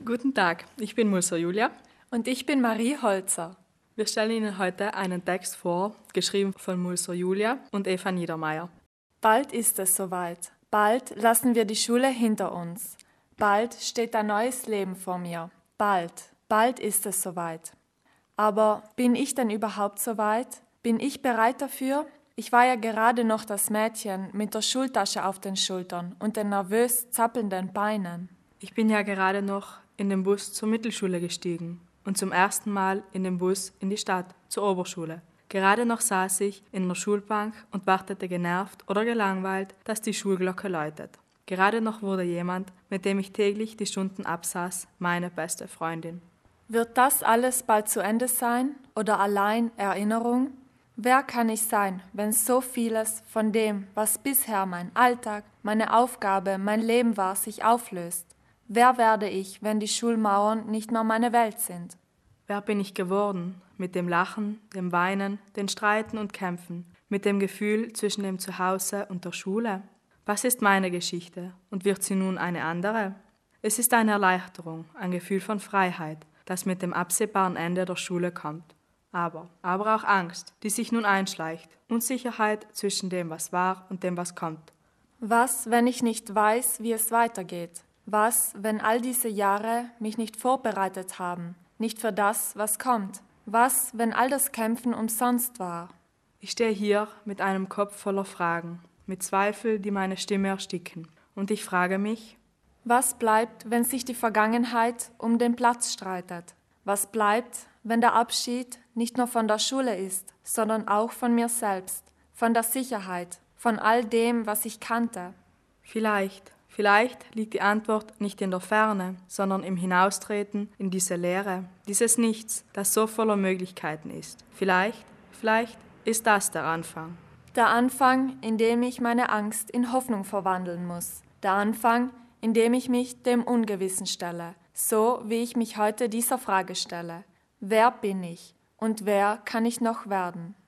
Guten Tag, ich bin Mulser Julia. Und ich bin Marie Holzer. Wir stellen Ihnen heute einen Text vor, geschrieben von Mulser Julia und Eva Niedermeyer. Bald ist es soweit. Bald lassen wir die Schule hinter uns. Bald steht ein neues Leben vor mir. Bald ist es soweit. Aber bin ich denn überhaupt soweit? Bin ich bereit dafür? Ich war ja gerade noch das Mädchen mit der Schultasche auf den Schultern und den nervös zappelnden Beinen. Ich bin ja gerade noch in den Bus zur Mittelschule gestiegen und zum ersten Mal in den Bus in die Stadt, zur Oberschule. Gerade noch saß ich in der Schulbank und wartete genervt oder gelangweilt, dass die Schulglocke läutet. Gerade noch wurde jemand, mit dem ich täglich die Stunden absaß, meine beste Freundin. Wird das alles bald zu Ende sein oder allein Erinnerung? Wer kann ich sein, wenn so vieles von dem, was bisher mein Alltag, meine Aufgabe, mein Leben war, sich auflöst? Wer werde ich, wenn die Schulmauern nicht mehr meine Welt sind? Wer bin ich geworden? Mit dem Lachen, dem Weinen, den Streiten und Kämpfen, mit dem Gefühl zwischen dem Zuhause und der Schule? Was ist meine Geschichte und wird sie nun eine andere? Es ist eine Erleichterung, ein Gefühl von Freiheit, das mit dem absehbaren Ende der Schule kommt. Aber auch Angst, die sich nun einschleicht, Unsicherheit zwischen dem, was war und dem, was kommt. Was, wenn ich nicht weiß, wie es weitergeht? Was, wenn all diese Jahre mich nicht vorbereitet haben, nicht für das, was kommt? Was, wenn all das Kämpfen umsonst war? Ich stehe hier mit einem Kopf voller Fragen, mit Zweifel, die meine Stimme ersticken. Und ich frage mich, was bleibt, wenn sich die Vergangenheit um den Platz streitet? Was bleibt, wenn der Abschied nicht nur von der Schule ist, sondern auch von mir selbst, von der Sicherheit, von all dem, was ich kannte? Vielleicht liegt die Antwort nicht in der Ferne, sondern im Hinaustreten in diese Leere, dieses Nichts, das so voller Möglichkeiten ist. Vielleicht ist das der Anfang. Der Anfang, in dem ich meine Angst in Hoffnung verwandeln muss. Der Anfang, in dem ich mich dem Ungewissen stelle, so wie ich mich heute dieser Frage stelle. Wer bin ich und wer kann ich noch werden?